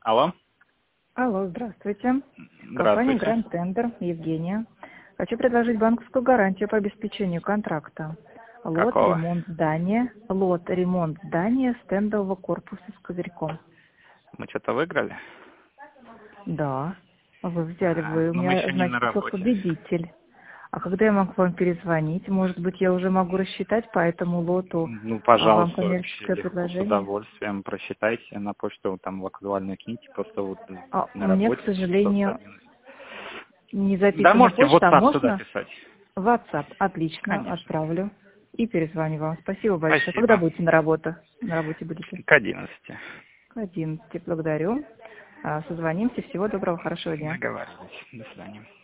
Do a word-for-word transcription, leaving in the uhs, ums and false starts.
Алло. Алло, здравствуйте. Компания Здравствуйте. Grand Tender, Евгения. Хочу предложить банковскую гарантию по обеспечению контракта. Лот, Какого? ремонт здания, лот, ремонт здания стендового корпуса с козырьком. Мы что-то выиграли? Да, вы взяли, А, вы у но мы меня, еще не на значит, как работе. победитель. А когда я могу вам перезвонить? Может быть, я уже могу рассчитать по этому лоту Ну, а, вам пожалуйста, вообще коммерческое легко, с предложение? удовольствием. Просчитайте на почту, там в актуальную киньте, просто вот А у на меня, к работе сейчас сожалению, один. не Да, записана можете в почта, а WhatsApp сюда можно? писать. WhatsApp, отлично, Конечно. отправлю. И перезвоню вам. Спасибо большое. Когда Спасибо. будете на работу? На работе будете? К одиннадцати. К одиннадцати. Благодарю. А, Созвонимся. Всего доброго, хорошего дня. Договаривайтесь. До свидания.